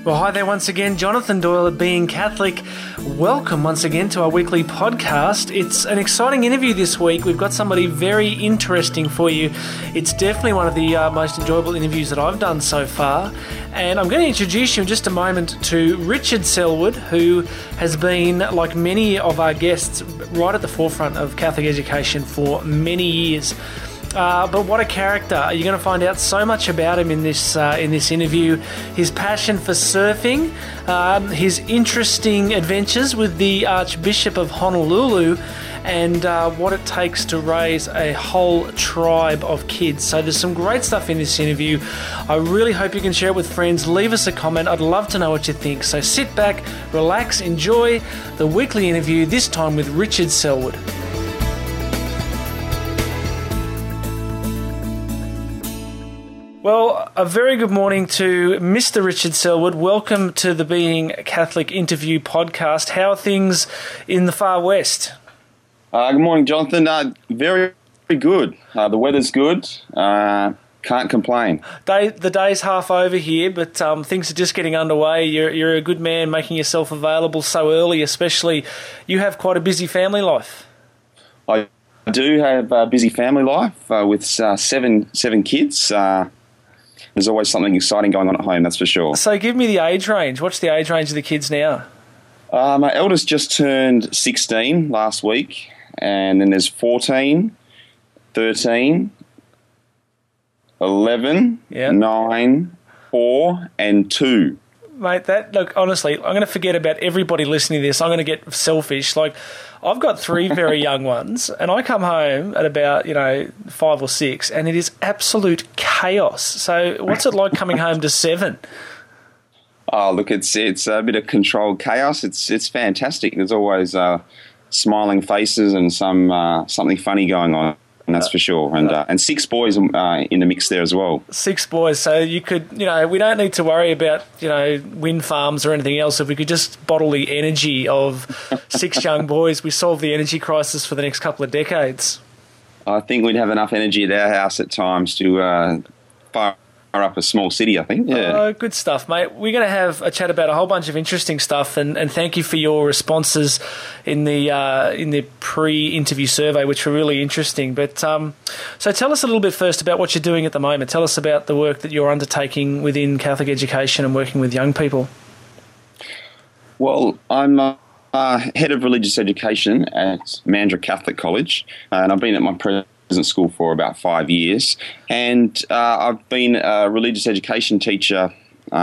Well, hi there once again, Jonathan Doyle at Being Catholic. Welcome once again to our weekly podcast. It's an exciting interview this week. We've got somebody very interesting for you. It's definitely one of the most enjoyable interviews that I've done so far. And I'm going to introduce you in just a moment to Richard Selwood, who has been, like many of our guests, right at the forefront of Catholic education for many years. But what a character. You're going to find out so much about him in this interview. His passion for surfing, his interesting adventures with the Archbishop of Honolulu, and what it takes to raise a whole tribe of kids. So there's some great stuff in this interview. I really hope you can share it with friends. Leave us a comment. I'd love to know what you think. So sit back, relax, enjoy the weekly interview, this time with Richard Selwood. Well, a very good morning to Mr. Richard Selwood. Welcome to the Being Catholic interview podcast. How are things in the far west? Good morning, Jonathan. Very, very good. The weather's good. Can't complain. The day's half over here, but things are just getting underway. You're a good man, making yourself available so early, especially. You have quite a busy family life. I do have a busy family life with seven kids. There's always something exciting going on at home, that's for sure. So give me the age range. What's the age range of the kids now? My eldest just turned 16 last week, and then there's 14, 13, 11, 9, 4, and 2. Mate, look, honestly, I'm going to forget about everybody listening to this. I'm going to get selfish. Like, I've got 3 very young ones, and I come home at about, 5 or 6, and it is absolute chaos. So what's it like coming home to 7? Oh, look, it's a bit of controlled chaos. It's fantastic. There's always smiling faces and something funny going on. And that's for sure. And 6 boys in the mix there as well. 6 boys. So you could, we don't need to worry about, wind farms or anything else. If we could just bottle the energy of 6 young boys, we solve the energy crisis for the next couple of decades. I think we'd have enough energy at our house at times to fire up a small city, I think. Yeah. Oh, good stuff, mate. We're going to have a chat about a whole bunch of interesting stuff, and thank you for your responses in the pre-interview survey, which were really interesting. But so tell us a little bit first about what you're doing at the moment. Tell us about the work that you're undertaking within Catholic education and working with young people. Well, I'm head of religious education at Mandurah Catholic College, and I've been at my present school for about 5 years, and I've been a religious education teacher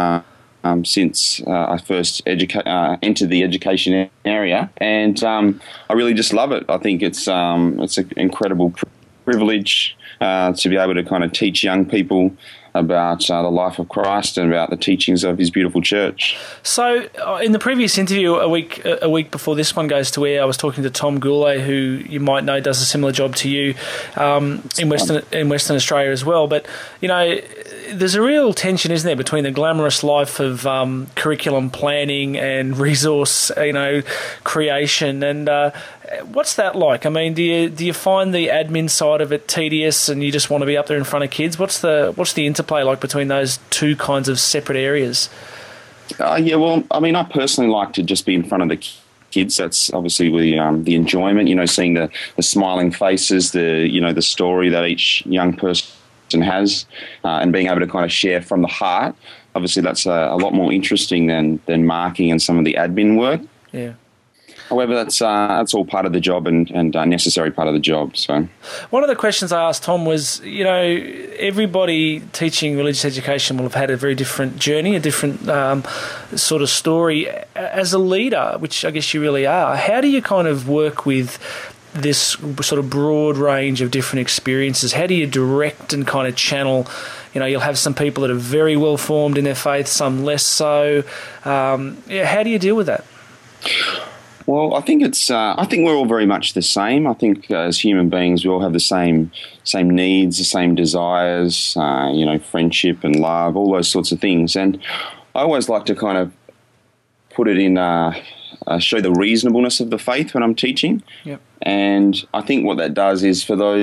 since I first entered the education area, and I really just love it. I think it's an incredible privilege to be able to kind of teach young people about the life of Christ and about the teachings of his beautiful church. So in the previous interview, a week before this one goes to air, I was talking to Tom Goulet, who you might know does a similar job to you in Western Australia as well. But, there's a real tension, isn't there, between the glamorous life of curriculum planning and resource, creation. And what's that like? I mean, do you find the admin side of it tedious and you just want to be up there in front of kids? What's the interplay like between those two kinds of separate areas? Well, I mean, I personally like to just be in front of the kids. That's obviously the enjoyment, seeing the smiling faces, the story that each young person has, and being able to kind of share from the heart. Obviously, that's a lot more interesting than marking and some of the admin work. Yeah. However, that's all part of the job and a necessary part of the job. So, one of the questions I asked Tom was, everybody teaching religious education will have had a very different journey, a different sort of story. As a leader, which I guess you really are, how do you kind of work with this sort of broad range of different experiences? How do you direct and kind of channel? You'll have some people that are very well formed in their faith, some less so. How do you deal with that? Well, I think I think we're all very much the same. I think as human beings, we all have the same needs, the same desires. Friendship and love, all those sorts of things. And I always like to kind of put it in, show the reasonableness of the faith when I'm teaching. Yep. And I think what that does is for those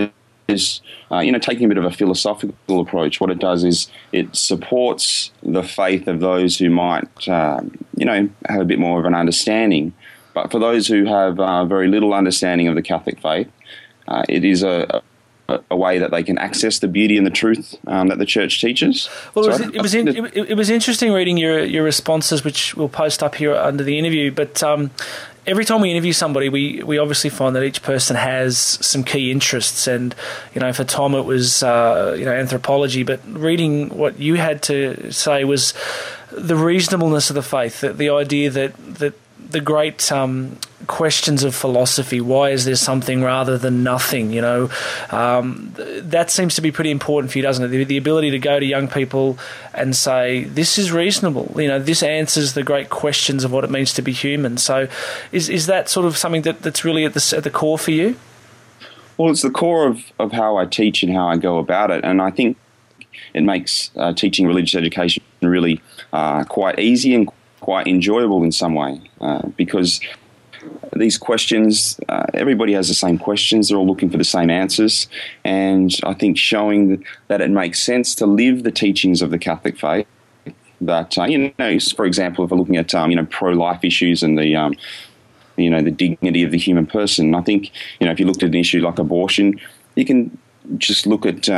is, taking a bit of a philosophical approach. What it does is it supports the faith of those who might, have a bit more of an understanding. But for those who have very little understanding of the Catholic faith, it is a way that they can access the beauty and the truth that the Church teaches. Well, it was interesting reading your responses, which we'll post up here under the interview. But every time we interview somebody, we obviously find that each person has some key interests. And, for Tom it was, anthropology. But reading what you had to say was the reasonableness of the faith, the idea that the great questions of philosophy, why is there something rather than nothing, that seems to be pretty important for you, doesn't it? The ability to go to young people and say, this is reasonable, this answers the great questions of what it means to be human. So is that sort of something that's really at the core for you? Well, it's the core of how I teach and how I go about it, and I think it makes teaching religious education really quite easy and quite enjoyable in some way, because these questions, everybody has the same questions, they're all looking for the same answers, and I think showing that it makes sense to live the teachings of the Catholic faith, that, for example, if we're looking at, pro-life issues and the dignity of the human person, I think, if you looked at an issue like abortion, you can just look at,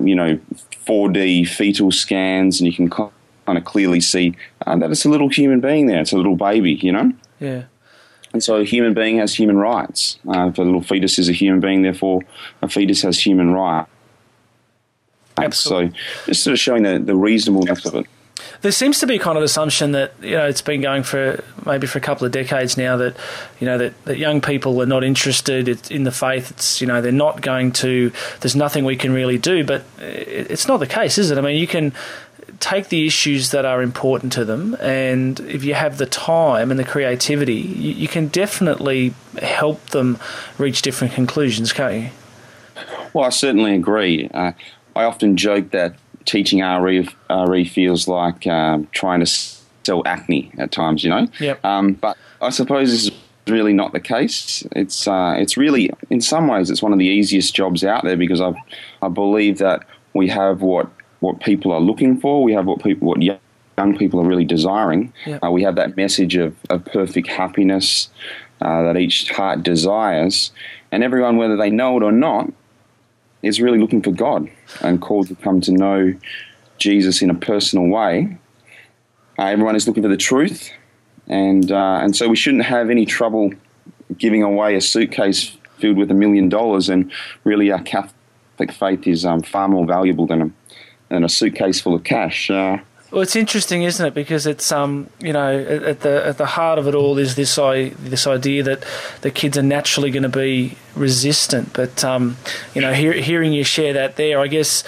4D fetal scans and you can kind of clearly see that it's a little human being there. It's a little baby, Yeah. And so a human being has human rights. If a little fetus is a human being, therefore a fetus has human rights. Absolutely. So just sort of showing the reasonableness of it. There seems to be kind of assumption that, it's been going for maybe for a couple of decades now that, that young people are not interested in the faith. It's, they're not going to, there's nothing we can really do. But it's not the case, is it? I mean, you can take the issues that are important to them, and if you have the time and the creativity, you can definitely help them reach different conclusions, can't you? Well, I certainly agree. I often joke that teaching RE feels like trying to sell acne at times, Yep. But I suppose this is really not the case. It's really, in some ways, it's one of the easiest jobs out there, because I believe that we have what people are looking for. We have what young people are really desiring. Yep. We have that message of perfect happiness that each heart desires, and everyone, whether they know it or not, is really looking for God and called to come to know Jesus in a personal way. Everyone is looking for the truth, and so we shouldn't have any trouble giving away a suitcase filled with $1 million. And really, our Catholic faith is far more valuable than a suitcase full of cash. Well, it's interesting, isn't it? Because it's at the heart of it all is this idea that the kids are naturally going to be resistant. But hearing you share that there, I guess,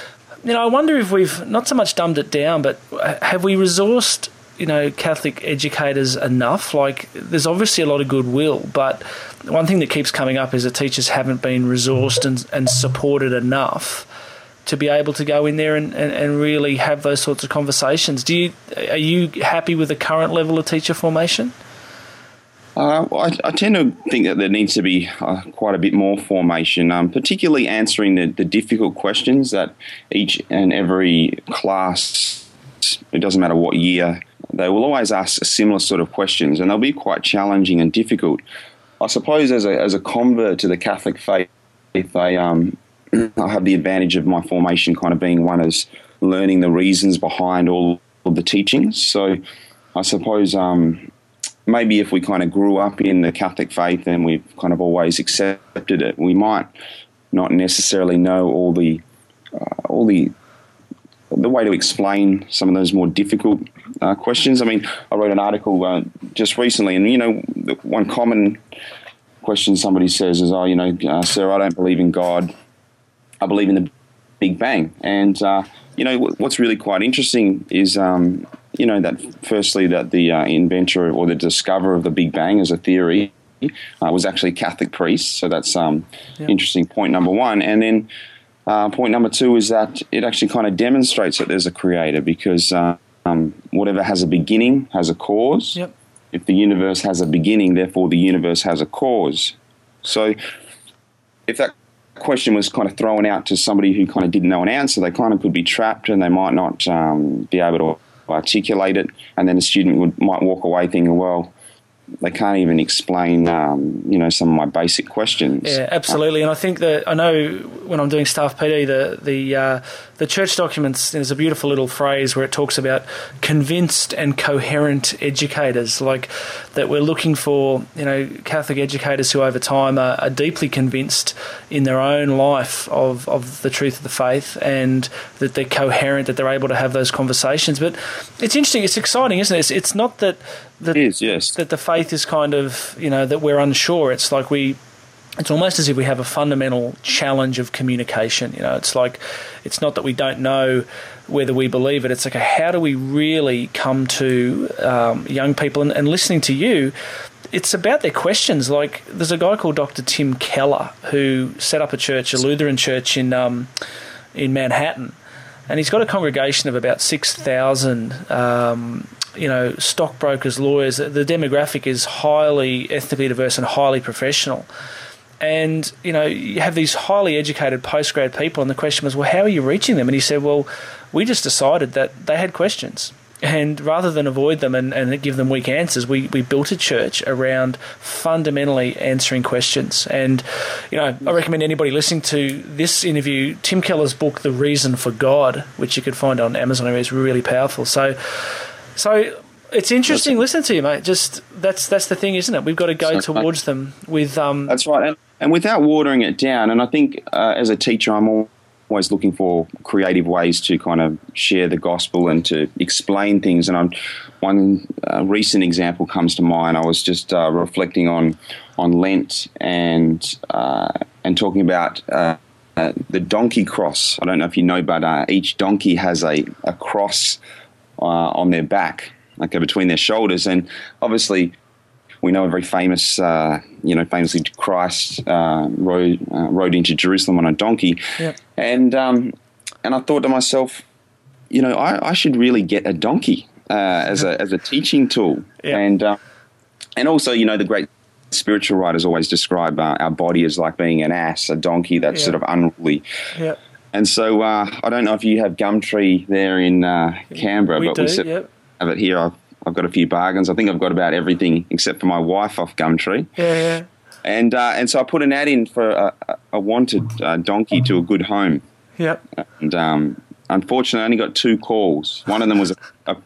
I wonder if we've not so much dumbed it down, but have we resourced Catholic educators enough? Like, there's obviously a lot of goodwill, but one thing that keeps coming up is that teachers haven't been resourced and supported enough to be able to go in there and really have those sorts of conversations. Are you happy with the current level of teacher formation? I tend to think that there needs to be quite a bit more formation, particularly answering the difficult questions that each and every class, it doesn't matter what year, they will always ask similar sort of questions, and they'll be quite challenging and difficult. I suppose as a convert to the Catholic faith, I have the advantage of my formation kind of being one as learning the reasons behind all of the teachings. So I suppose maybe if we kind of grew up in the Catholic faith and we've kind of always accepted it, we might not necessarily know all the way to explain some of those more difficult questions. I mean, I wrote an article just recently, and one common question somebody says is, sir, I don't believe in God. I believe in the Big Bang. And, what's really quite interesting is, that firstly that the inventor or the discoverer of the Big Bang as a theory was actually a Catholic priest. So that's interesting, point number one. And then point number two is that it actually kind of demonstrates that there's a creator, because whatever has a beginning has a cause. Yep. If the universe has a beginning, therefore the universe has a cause. So if that question was kind of thrown out to somebody who kind of didn't know an answer, they kind of could be trapped and they might not be able to articulate it. And then the student might walk away thinking, well, they can't even explain, some of my basic questions. Yeah, absolutely. And I think that I know when I'm doing staff PD, the church documents, there's a beautiful little phrase where it talks about convinced and coherent educators, like that we're looking for, Catholic educators who over time are deeply convinced in their own life of the truth of the faith, and that they're coherent, that they're able to have those conversations. But it's interesting, it's exciting, isn't it? It's not that it is, yes. That the faith is kind of, that we're unsure. It's like it's almost as if we have a fundamental challenge of communication. It's like, it's not that we don't know whether we believe it. It's like, how do we really come to young people? And listening to you, it's about their questions. Like, there's a guy called Dr. Tim Keller who set up a church, a Lutheran church in Manhattan, and he's got a congregation of about 6,000 stockbrokers, lawyers. The demographic is highly ethnically diverse and highly professional. And, you have these highly educated postgrad people, and the question was, well, how are you reaching them? And he said, well, we just decided that they had questions. And rather than avoid them and give them weak answers, we built a church around fundamentally answering questions. And, I recommend anybody listening to this interview, Tim Keller's book, The Reason for God, which you could find on Amazon, is really powerful. So it's interesting listening to you, mate. Just that's the thing, isn't it? We've got to go towards them with... That's right. And without watering it down, and I think as a teacher, I'm always looking for creative ways to kind of share the gospel and to explain things. And one recent example comes to mind. I was just reflecting on Lent and talking about the donkey cross. I don't know if you know, but each donkey has a cross on their back, like between their shoulders. And obviously, we know a very famous, famously Christ rode into Jerusalem on a donkey. Yep. And I thought to myself, I should really get a donkey as a teaching tool. Yep. And also, the great spiritual writers always describe our body as like being an ass, a donkey that's sort of unruly. Yeah. And so I don't know if you have Gumtree there in Canberra, but we have it here. I've got a few bargains. I think I've got about everything except for my wife off Gumtree. Yeah. And so I put an ad in for a wanted donkey to a good home. Yep. And unfortunately, I only got 2 calls. One of them was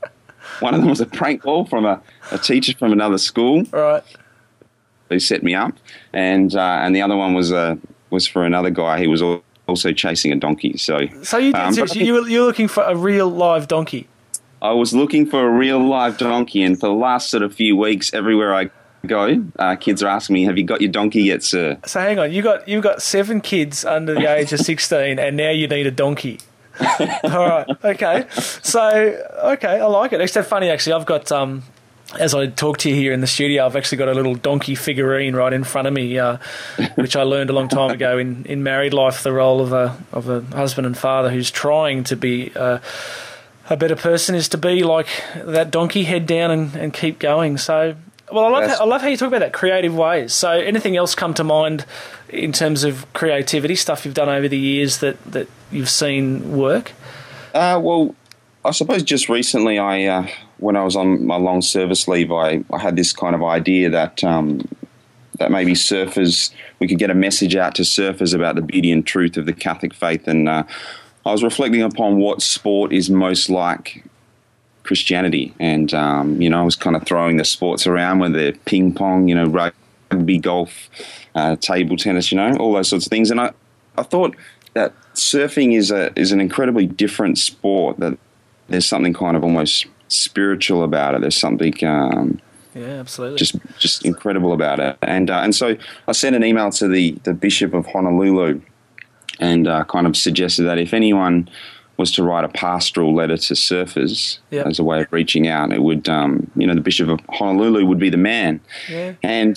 a prank call from a teacher from another school. Right. Who set me up, and the other one was for another guy. He was also chasing a donkey. So you were looking for a real live donkey. I was looking for a real live donkey, and for the last sort of few weeks, everywhere I go, kids are asking me, "Have you got your donkey yet, sir?" So hang on, you've got 7 kids under the age of 16, and now you need a donkey. All right, okay. So I like it. It's so funny, actually. I've got as I talk to you here in the studio, I've actually got a little donkey figurine right in front of me, which I learned a long time ago in married life, the role of a husband and father who's trying to be a better person is to be like that donkey, head down and keep going. So, well, I love how you talk about that, creative ways. So anything else come to mind in terms of creativity, stuff you've done over the years that you've seen work? Well, I suppose just recently when I was on my long service leave, I had this kind of idea that maybe surfers, we could get a message out to surfers about the beauty and truth of the Catholic faith. And I was reflecting upon what sport is most like Christianity. And, I was kind of throwing the sports around, whether they're ping pong, rugby, golf, table tennis, all those sorts of things. And I thought that surfing is an incredibly different sport, that there's something kind of almost spiritual about it. There's something absolutely, just incredible about it. And so I sent an email to the Bishop of Honolulu and kind of suggested that if anyone was to write a pastoral letter to surfers as a way of reaching out, it would, the Bishop of Honolulu would be the man. Yeah. And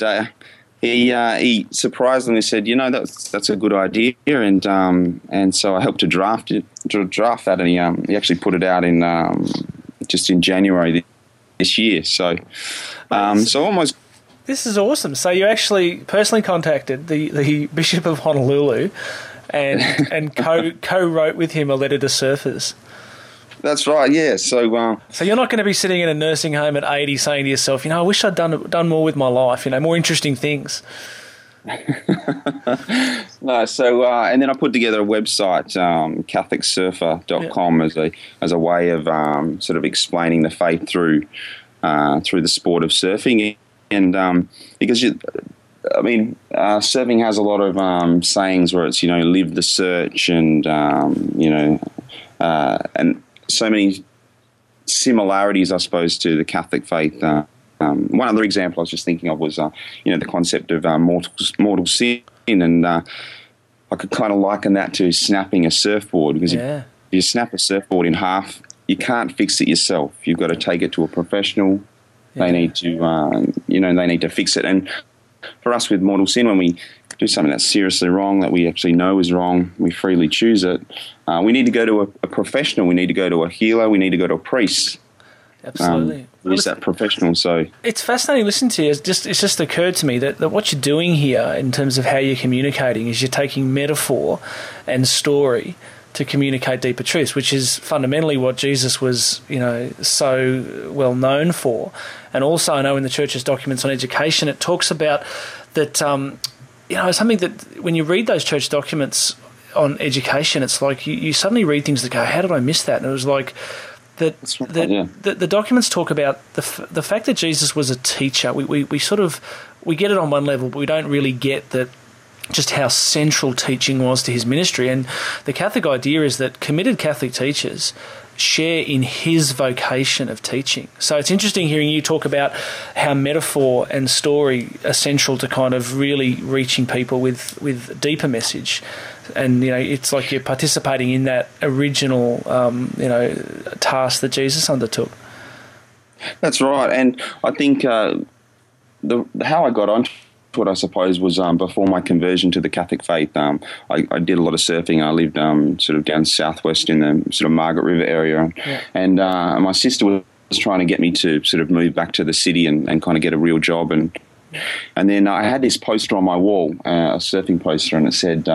he surprisingly said, that's a good idea, and so I helped to draft that, and he actually put it out in just in January this year. So, so almost This is awesome. So you actually personally contacted the Bishop of Honolulu and co-wrote with him a letter to surfers. That's right, yeah. So you're not going to be sitting in a nursing home at 80 saying to yourself, I wish I'd done more with my life, more interesting things. No, so and then I put together a website, CatholicSurfer.com, as a way of sort of explaining the faith through the sport of surfing, and because surfing has a lot of sayings where it's live the search, and and so many similarities, I suppose, to the Catholic faith. One other example I was just thinking of was, the concept of mortal sin, and I could kind of liken that to snapping a surfboard, because if you snap a surfboard in half, you can't fix it yourself. You've got to take it to a professional. Yeah. They need to, they need to fix it. And for us with mortal sin, when we do something that's seriously wrong, that we actually know is wrong, we freely choose it, we need to go to a professional. We need to go to a healer. We need to go to a priest. Absolutely. Is that professional? So it's fascinating listening to you. It's just occurred to me that what you're doing here in terms of how you're communicating is you're taking metaphor and story to communicate deeper truths, which is fundamentally what Jesus was, so well known for. And also, I know in the Church's documents on education, it talks about that, something that when you read those church documents on education, it's like you suddenly read things that go, how did I miss that? And it was like, the documents talk about the fact that Jesus was a teacher. We get it on one level, but we don't really get that just how central teaching was to his ministry. And the Catholic idea is that committed Catholic teachers share in his vocation of teaching. So it's interesting hearing you talk about how metaphor and story are central to kind of really reaching people with deeper message. And, it's like you're participating in that original, task that Jesus undertook. That's right. And I think how I got onto it, I suppose, was before my conversion to the Catholic faith. I did a lot of surfing. I lived sort of down southwest in the sort of Margaret River area. Yeah. And my sister was trying to get me to sort of move back to the city and kind of get a real job. And then I had this poster on my wall, a surfing poster, and it said,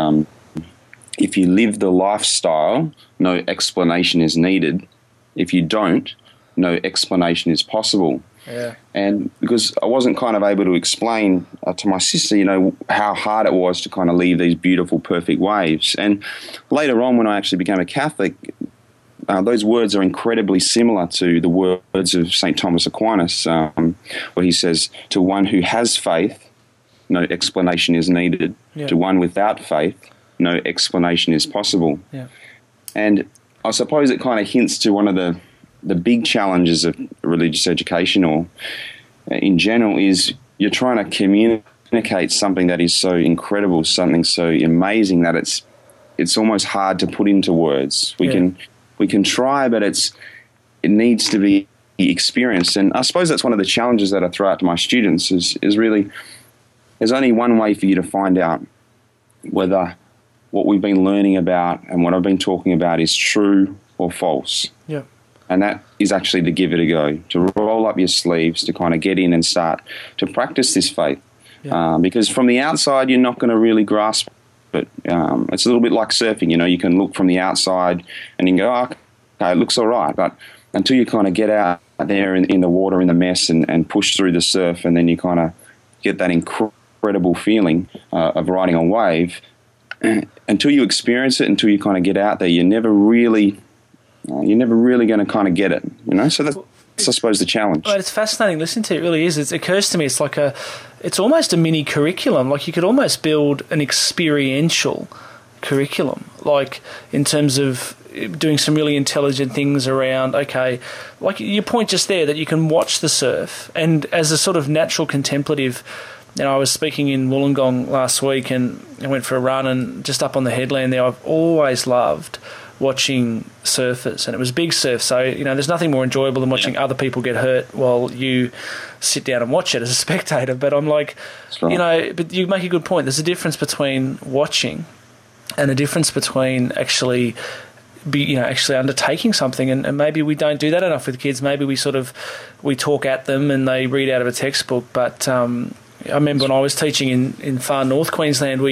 if you live the lifestyle, no explanation is needed. If you don't, no explanation is possible. Yeah. And because I wasn't kind of able to explain to my sister, how hard it was to kind of leave these beautiful, perfect waves. And later on, when I actually became a Catholic, those words are incredibly similar to the words of St. Thomas Aquinas, where he says, to one who has faith, no explanation is needed. Yeah. To one without faith, no explanation is possible. Yeah. And I suppose it kind of hints to one of the big challenges of religious education, or in general, is you're trying to communicate something that is so incredible, something so amazing that it's almost hard to put into words. We can try, but it needs to be experienced. And I suppose that's one of the challenges that I throw out to my students is really there's only one way for you to find out whether what we've been learning about and what I've been talking about is true or false. Yeah. And that is actually to give it a go, to roll up your sleeves, to kind of get in and start to practice this faith. Yeah. Because from the outside, you're not going to really grasp it. It's a little bit like surfing, you can look from the outside and you can go, okay, it looks all right. But until you kind of get out there in the water, in the mess, and push through the surf, and then you kind of get that incredible feeling of riding a wave, until you experience it, until you kind of get out there, you're never really going to kind of get it, So that's, I suppose, the challenge. Well, it's fascinating listening to it. It really is. It occurs to me it's almost a mini curriculum. Like you could almost build an experiential curriculum, like in terms of doing some really intelligent things around, okay, like your point just there that you can watch the surf, and as a sort of natural contemplative. I was speaking in Wollongong last week and I went for a run, and just up on the headland there, I've always loved watching surfers, and it was big surf, so there's nothing more enjoyable than watching other people get hurt while you sit down and watch it as a spectator. But I'm like, right. But you make a good point. There's a difference between watching and a difference between actually undertaking something, and maybe we don't do that enough with kids. Maybe we talk at them and they read out of a textbook, but I remember when I was teaching in far north Queensland,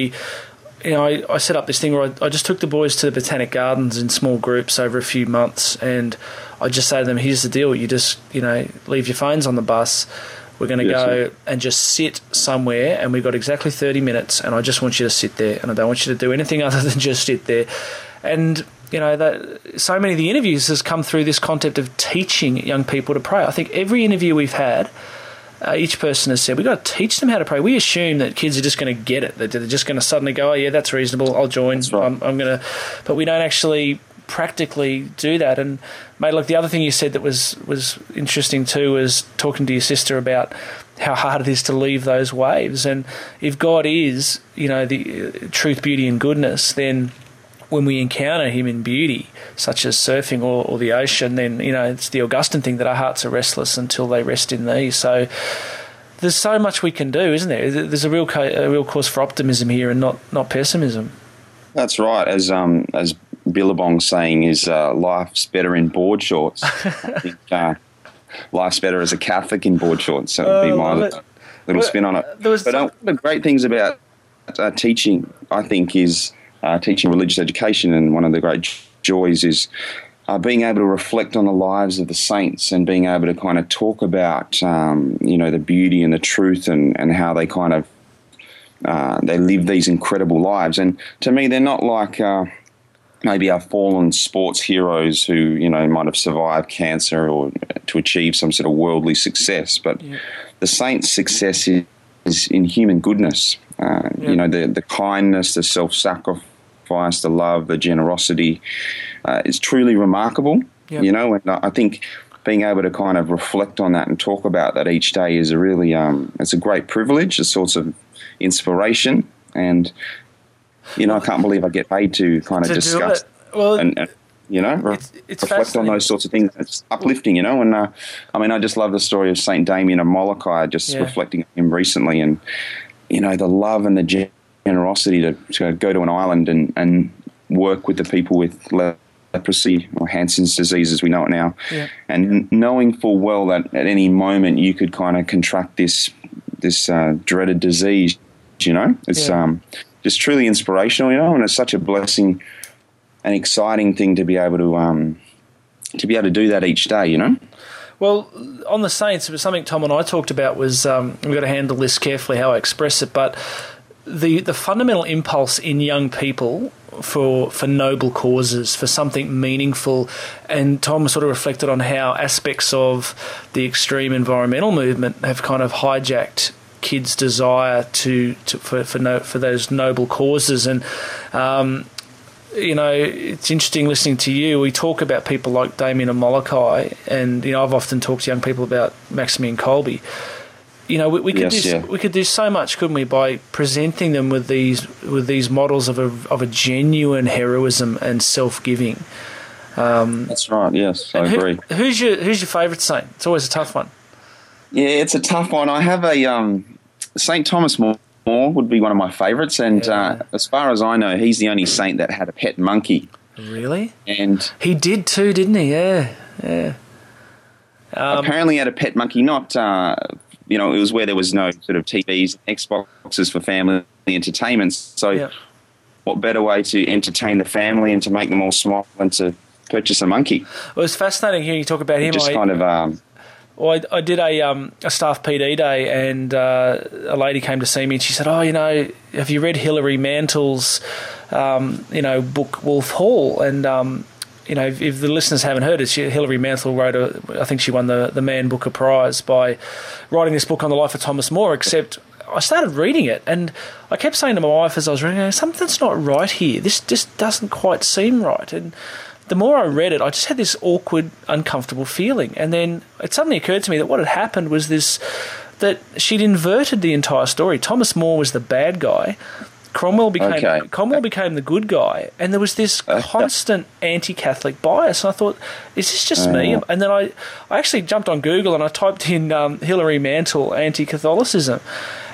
I set up this thing where I just took the boys to the Botanic Gardens in small groups over a few months, and I just say to them, here's the deal, you just, leave your phones on the bus, we're going to go and just sit somewhere, and we've got exactly 30 minutes, and I just want you to sit there, and I don't want you to do anything other than just sit there. And that so many of the interviews has come through this concept of teaching young people to pray. I think every interview we've had, each person has said, we've got to teach them how to pray. We assume that kids are just going to get it, that they're just going to suddenly go, oh yeah, that's reasonable, I'll join. That's right. I'm going to, but we don't actually practically do that. And mate, look, the other thing you said that was interesting too was talking to your sister about how hard it is to leave those waves. And if God is, the truth, beauty and goodness, then when we encounter him in beauty, such as surfing or the ocean, then, it's the Augustine thing that our hearts are restless until they rest in thee. So there's so much we can do, isn't there? There's a real cause for optimism here and not pessimism. That's right. As Billabong's saying is, life's better in board shorts. I think life's better as a Catholic in board shorts. So that would be my little spin on it. But the great things about teaching, I think, is teaching religious education, and one of the great joys is being able to reflect on the lives of the saints and being able to kind of talk about, the beauty and the truth and how they kind of they live these incredible lives. And to me, they're not like maybe our fallen sports heroes who, might have survived cancer or to achieve some sort of worldly success. But the saints' success is in human goodness. The kindness, the self-sacrifice, the love, the generosity is truly remarkable. And I think being able to kind of reflect on that and talk about that each day is a really it's a great privilege, a source of inspiration, and I can't believe I get paid to kind of discuss and it's reflect on those sorts of things. It's uplifting, and I just love the story of Saint Damien of Molokai, just reflecting on him recently, and the love and the generosity to go to an island and work with the people with leprosy or Hansen's disease as we know it now, and knowing full well that at any moment you could kind of contract this dreaded disease. It's just truly inspirational, and it's such a blessing and exciting thing to be able to do that each day. Well, on the saints, it was something Tom and I talked about was we've got to handle this carefully how I express it, but the fundamental impulse in young people for noble causes, for something meaningful, and Tom sort of reflected on how aspects of the extreme environmental movement have kind of hijacked kids' desire for those noble causes. And it's interesting listening to you. We talk about people like Damien and Molokai, and I've often talked to young people about Maximilian Kolbe. We could do so much, couldn't we, by presenting them with these models of a genuine heroism and self-giving. That's right. Yes, I agree. Who's your favourite saint? It's always a tough one. Yeah, it's a tough one. I have a Saint Thomas More would be one of my favourites, and as far as I know, he's the only saint that had a pet monkey. Really? And he did too, didn't he? Yeah. Apparently, he had a pet monkey. Not, it was where there was no sort of TVs, Xboxes for family entertainment. So, what better way to entertain the family and to make them all smile than to purchase a monkey? Well, it's fascinating hearing you talk about him. Well, I did a staff PD day, and a lady came to see me, and she said, have you read Hilary Mantle's, book Wolf Hall? And, if the listeners haven't heard it, Hilary Mantle wrote I think she won the Man Booker Prize by writing this book on the life of Thomas More, except I started reading it, and I kept saying to my wife as I was reading it, something's not right here. This just doesn't quite seem right. And the more I read it, I just had this awkward, uncomfortable feeling. And then it suddenly occurred to me that what had happened was that she'd inverted the entire story. Thomas More was the bad guy. Cromwell became the good guy. And there was this constant anti-Catholic bias. And I thought, is this just me? And then I actually jumped on Google and I typed in Hilary Mantel anti-Catholicism.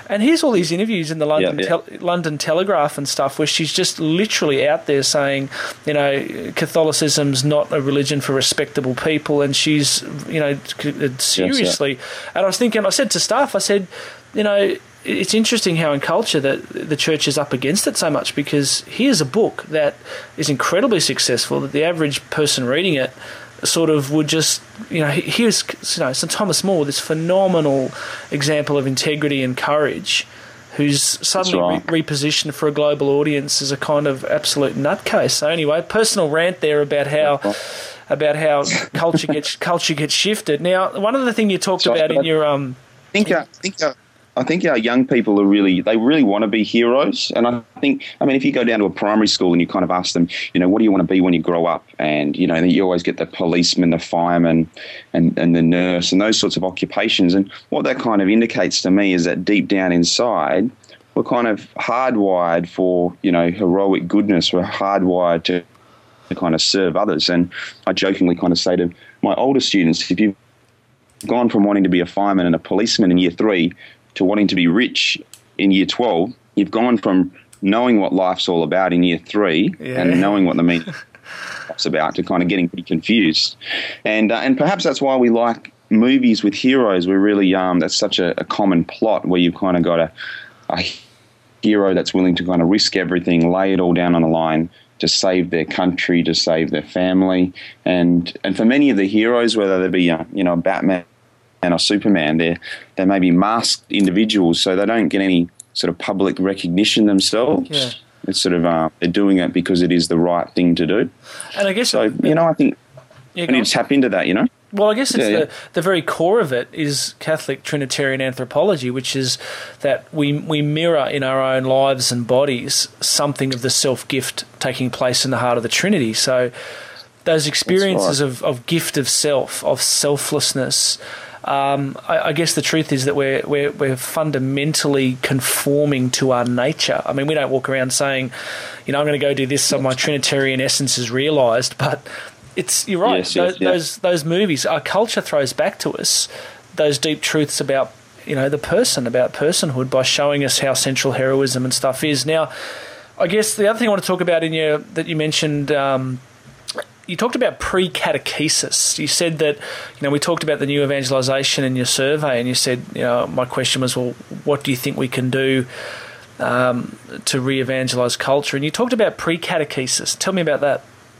And here's all these interviews in the London Yeah, London Telegraph and stuff where she's just literally out there saying, Catholicism's not a religion for respectable people, and she's, seriously. Yes, yeah. And I was thinking, I said to staff, I said, it's interesting how in culture that the church is up against it so much, because here's a book that is incredibly successful, that the average person reading it sort of would just, here's St Thomas More, this phenomenal example of integrity and courage, who's suddenly repositioned for a global audience as a kind of absolute nutcase. So anyway, personal rant there about how culture gets shifted. Now, one of the things you talked about in your I think our young people they really want to be heroes. And I mean, if you go down to a primary school and you kind of ask them, what do you want to be when you grow up? And, you always get the policeman, the fireman, and the nurse and those sorts of occupations. And what that kind of indicates to me is that deep down inside, we're kind of hardwired for, heroic goodness. We're hardwired to kind of serve others. And I jokingly kind of say to my older students, if you've gone from wanting to be a fireman and a policeman in year 3 to wanting to be rich in year 12, you've gone from knowing what life's all about in year 3 and knowing what the meaning life's about to kind of getting pretty confused. And perhaps that's why we like movies with heroes. We're really, that's such a common plot where you've kind of got a hero that's willing to kind of risk everything, lay it all down on the line to save their country, to save their family. And for many of the heroes, whether they be, Batman or Superman, they may be masked individuals, so they don't get any sort of public recognition themselves. Yeah. It's sort of they're doing it because it is the right thing to do. And I guess so. I think we need to tap into that. Well, I guess it's the very core of it is Catholic Trinitarian anthropology, which is that we mirror in our own lives and bodies something of the self-gift taking place in the heart of the Trinity. So those experiences of gift of self, of selflessness. I guess the truth is that we're fundamentally conforming to our nature. I mean, we don't walk around saying, I'm going to go do this so my Trinitarian essence is realised. But you're right. Those movies, our culture throws back to us those deep truths about the person, about personhood, by showing us how central heroism and stuff is. Now, I guess the other thing I want to talk about that you mentioned. You talked about pre-catechesis. You said that, we talked about the new evangelisation in your survey, and you said, my question was, well, what do you think we can do to re-evangelise culture? And you talked about pre-catechesis. Tell me about that.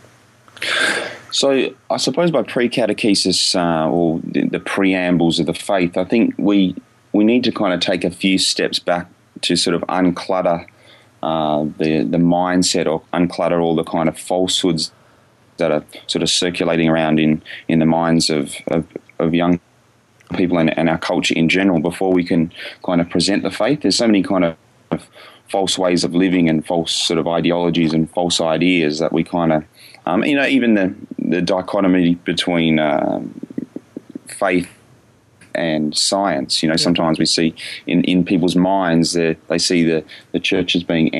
So I suppose by pre-catechesis or the preambles of the faith, I think we need to kind of take a few steps back to sort of unclutter the mindset, or unclutter all the kind of falsehoods that are sort of circulating around in the minds of young people and our culture in general before we can kind of present the faith. There's so many kind of false ways of living and false sort of ideologies and false ideas that we kind of, even the dichotomy between faith and science. Sometimes we see in people's minds that they see the church as being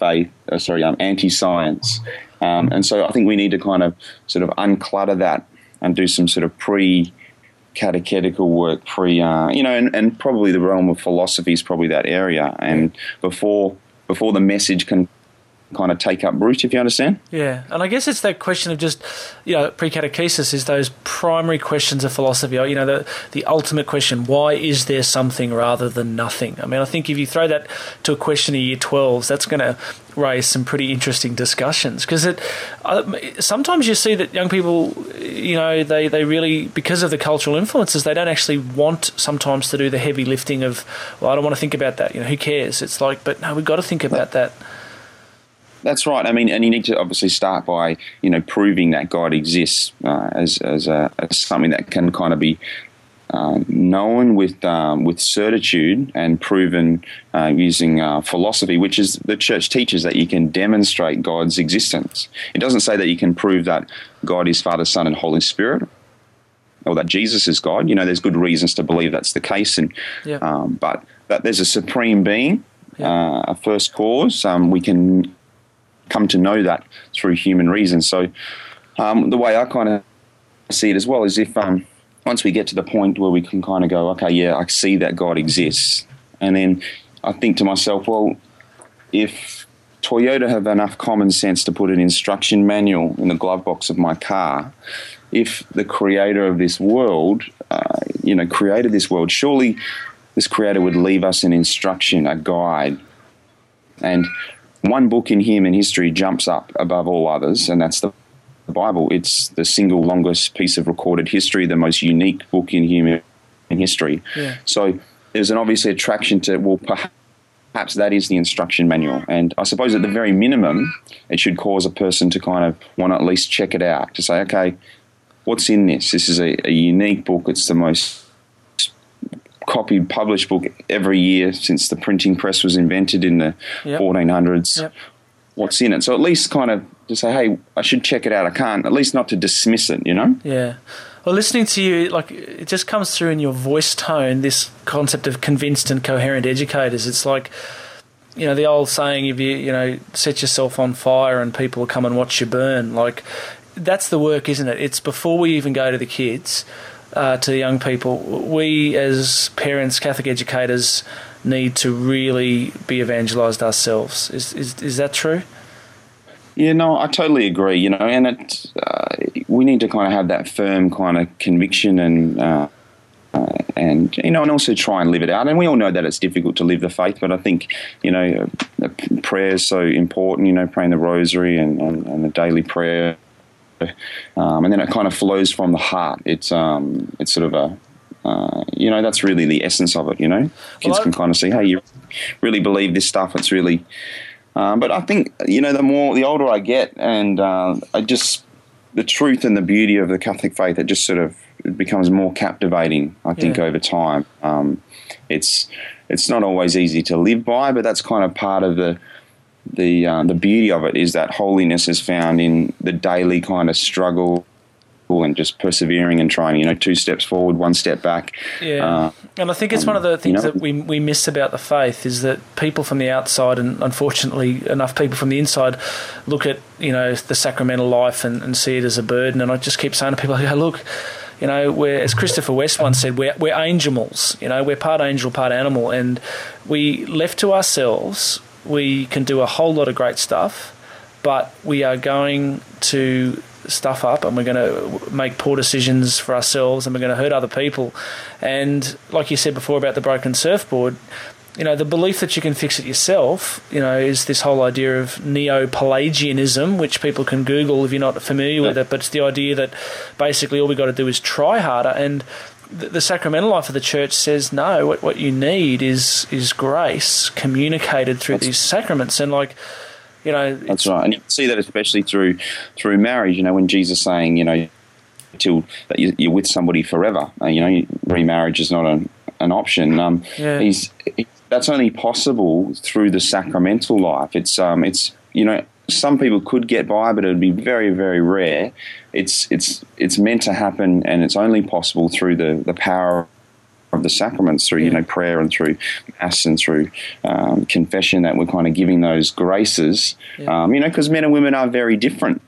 anti-science. And so I think we need to kind of sort of unclutter that and do some sort of pre-catechetical work, and probably the realm of philosophy is probably that area. And before the message can kind of take up root, if you understand. Yeah, and I guess it's that question of just, pre-catechesis is those primary questions of philosophy, the ultimate question, why is there something rather than nothing? I mean, I think if you throw that to a question in year 12s, that's going to raise some pretty interesting discussions, because sometimes you see that young people, they really, because of the cultural influences, they don't actually want sometimes to do the heavy lifting of, well, I don't want to think about that, who cares? It's like, but no, we've got to think about that. That's right. I mean, and you need to obviously start by, proving that God exists as something that can kind of be known with certitude and proven using philosophy, which is the church teaches that you can demonstrate God's existence. It doesn't say that you can prove that God is Father, Son, and Holy Spirit, or that Jesus is God. There's good reasons to believe that's the case, but that there's a supreme being, a first cause. We can come to know that through human reason. So the way I kind of see it as well is if once we get to the point where we can kind of go, okay, yeah, I see that God exists, and then I think to myself, well, if Toyota have enough common sense to put an instruction manual in the glove box of my car, if the creator of this world, created this world, surely this creator would leave us an instruction, a guide. And one book in human history jumps up above all others, and that's the Bible. It's the single longest piece of recorded history, the most unique book in human history. Yeah. So there's an obvious attraction to, well, perhaps that is the instruction manual. And I suppose at the very minimum, it should cause a person to kind of want to at least check it out, to say, okay, what's in this? This is a unique book. It's the most copied, published book every year since the printing press was invented in the 1400s. Yep. What's in it? So at least kind of to say, hey, I should check it out. I can't, at least not to dismiss it, you know? Yeah. Well, listening to you, like, it just comes through in your voice tone, this concept of convinced and coherent educators. It's like, the old saying, if you set yourself on fire and people will come and watch you burn. Like, that's the work, isn't it? It's before we even go to the kids, to the young people. We, as parents, Catholic educators, need to really be evangelised ourselves. Is that true? Yeah, no, I totally agree. And we need to kind of have that firm kind of conviction and also try and live it out. And we all know that it's difficult to live the faith, but I think prayer is so important. Praying the Rosary and the daily prayer, and then it kind of flows from the heart. It's sort of that's really the essence of it. Kids can kind of see, hey, you really believe this stuff. It's really. But I think, the older I get, and the truth and the beauty of the Catholic faith, it just sort of becomes more captivating, I think, over time. It's not always easy to live by, but that's kind of part of the beauty of it, is that holiness is found in the daily kind of struggle and just persevering and trying, 2 steps forward, 1 step back. Yeah, and I think it's one of the things that we miss about the faith is that people from the outside, and unfortunately enough people from the inside, look at, the sacramental life and see it as a burden. And I just keep saying to people, hey, look, we're, as Christopher West once said, we're angels. We're part angel, part animal, and we, left to ourselves, we can do a whole lot of great stuff, but we are going to stuff up and we're going to make poor decisions for ourselves and we're going to hurt other people. And like you said before about the broken surfboard, the belief that you can fix it yourself, is this whole idea of neo-Pelagianism, which people can Google if you're not familiar with it, but it's the idea that basically all we got to do is try harder. And the sacramental life of the church says, no, what you need is grace communicated through these sacraments. And that's right, and you can see that especially through marriage. When Jesus is saying, till that you're with somebody forever. Remarriage is not an option. That's only possible through the sacramental life. It's some people could get by, but it would be very, very rare. It's meant to happen, and it's only possible through the power of the sacraments, through prayer and through mass and through confession, that we're kind of giving those graces. Because men and women are very different.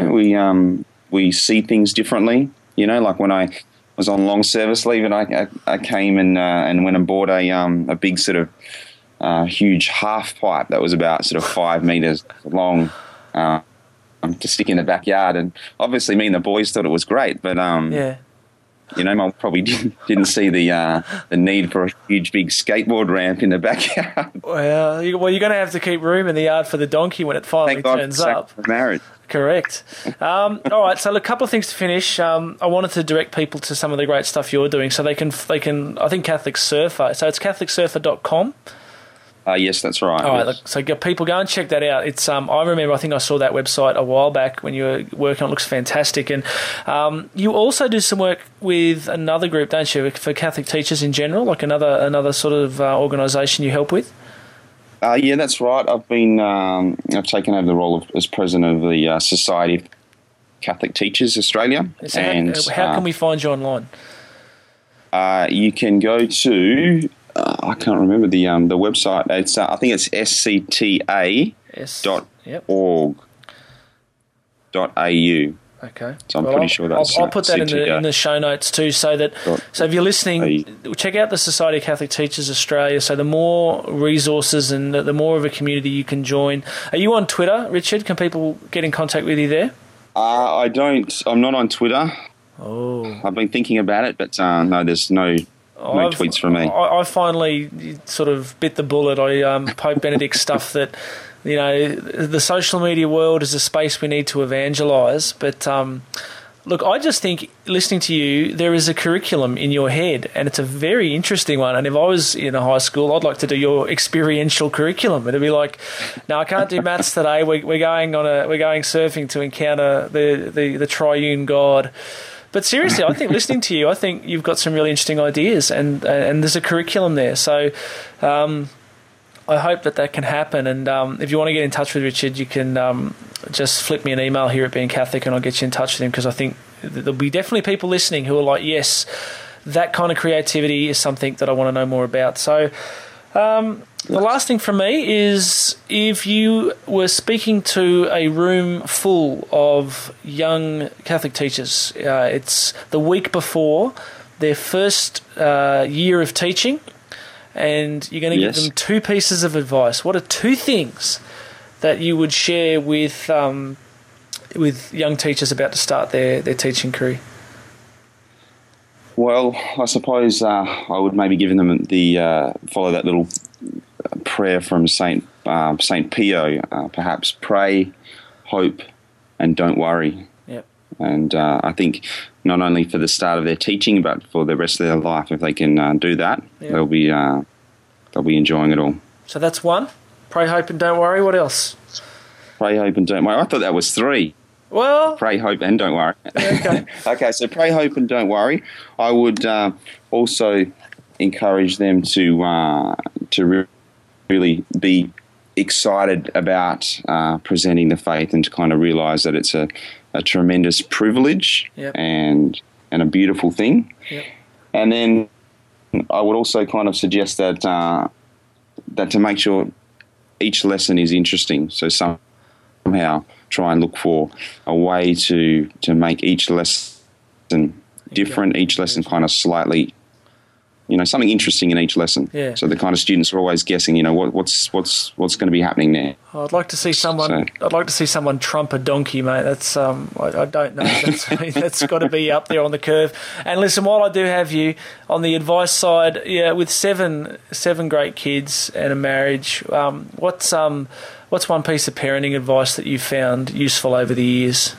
We see things differently. Like when I was on long service leave, and I came and went and bought a big sort of huge half pipe that was about sort of 5 meters long to stick in the backyard, and obviously me and the boys thought it was great, but Mum probably didn't see the need for a huge big skateboard ramp in the backyard. Well, you're going to have to keep room in the yard for the donkey when it finally turns up. For marriage. Correct. All right, so a couple of things to finish. I wanted to direct people to some of the great stuff you're doing, so they can. I think Catholic Surfer. So it's catholicsurfer.com. Yes, that's right. All right, yes. so people go and check that out. It's I remember, I think I saw that website a while back when you were working on it. It looks fantastic. And you also do some work with another group, don't you, for Catholic teachers in general, like another sort of organisation you help with? Yeah, that's right. I've taken over the role as president of the Society of Catholic Teachers Australia. So and how can we find you online? You can go to I can't remember the website. It's I think it's scta.org.au. Okay. So I'm pretty sure that's... I'll put that in the show notes too, so if you're listening, check out the Society of Catholic Teachers Australia. So the more resources and the more of a community you can join. Are you on Twitter, Richard? Can people get in contact with you there? I don't. I'm not on Twitter. Oh. I've been thinking about it, but no, there's no tweets from me. I finally sort of bit the bullet. Pope Benedict stuff that... the social media world is a space we need to evangelise. But, look, I just think, listening to you, there is a curriculum in your head, and it's a very interesting one. And if I was in a high school, I'd like to do your experiential curriculum. It'd be like, no, I can't do maths today. We're going surfing to encounter the triune God. But seriously, I think listening to you, I think you've got some really interesting ideas, and there's a curriculum there. So... I hope that can happen, and if you want to get in touch with Richard, you can just flip me an email here at Being Catholic, and I'll get you in touch with him, because I think there'll be definitely people listening who are like, yes, that kind of creativity is something that I want to know more about. So the last thing from me is, if you were speaking to a room full of young Catholic teachers, it's the week before their first year of teaching, and you're going to give them 2 pieces of advice. What are 2 things that you would share with young teachers about to start their teaching career? Well, I suppose I would maybe give them the follow that little prayer from Saint Pio. Perhaps pray, hope, and don't worry. Yep. And I think not only for the start of their teaching, but for the rest of their life, if they can do that, they'll be enjoying it all. So that's 1. Pray, hope, and don't worry. What else? Pray, hope, and don't worry. I thought that was 3. Well, pray, hope, and don't worry. Okay. Okay. So pray, hope, and don't worry. I would also encourage them to really be excited about presenting the faith, and to kind of realise that it's a tremendous privilege and a beautiful thing. Yep. And then I would also kind of suggest that to make sure each lesson is interesting. So somehow try and look for a way to make each lesson different, each lesson kind of slightly, something interesting in each lesson. Yeah. So the kind of students are always guessing, what's going to be happening there. I'd like to see someone. I'd like to see someone trump a donkey, mate. That's I don't know. That's got to be up there on the curve. And listen, while I do have you on the advice side, with seven great kids and a marriage, what's one piece of parenting advice that you've found useful over the years?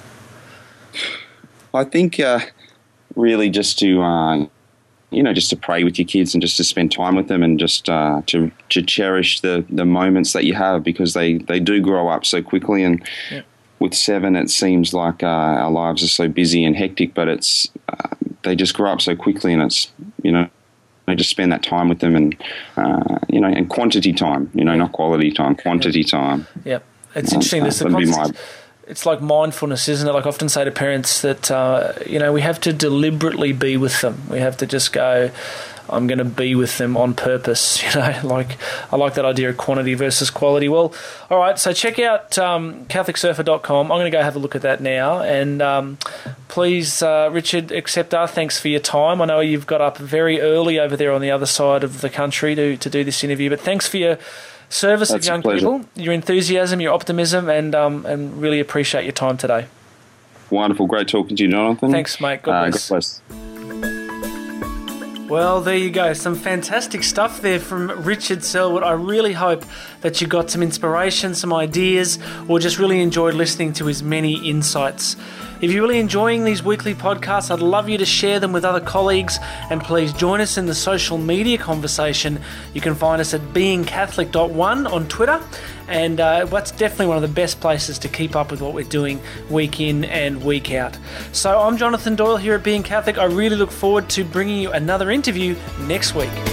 I think really just to just to pray with your kids, and just to spend time with them, and just to cherish the moments that you have, because they do grow up so quickly. And with 7, it seems like our lives are so busy and hectic, but it's they just grow up so quickly, and it's I just spend that time with them, and and quantity time, not quality time, quantity time. Yep, it's interesting. There's the concept. It's like mindfulness, isn't it? Like I often say to parents that, we have to deliberately be with them. We have to just go, I'm going to be with them on purpose. Like I like that idea of quantity versus quality. Well, all right, so check out CatholicSurfer.com. I'm going to go have a look at that now. And please, Richard, accept our thanks for your time. I know you've got up very early over there on the other side of the country to do this interview, but thanks for your service of young people, your enthusiasm, your optimism, and really appreciate your time today. Wonderful. Great talking to you, Jonathan. Thanks, mate. God bless. God bless. Well, there you go. Some fantastic stuff there from Richard Selwood. I really hope that you got some inspiration, some ideas, or just really enjoyed listening to his many insights. If you're really enjoying these weekly podcasts, I'd love you to share them with other colleagues, and please join us in the social media conversation. You can find us at beingcatholic.one on Twitter, and that's definitely one of the best places to keep up with what we're doing week in and week out. So I'm Jonathan Doyle here at Being Catholic. I really look forward to bringing you another interview next week.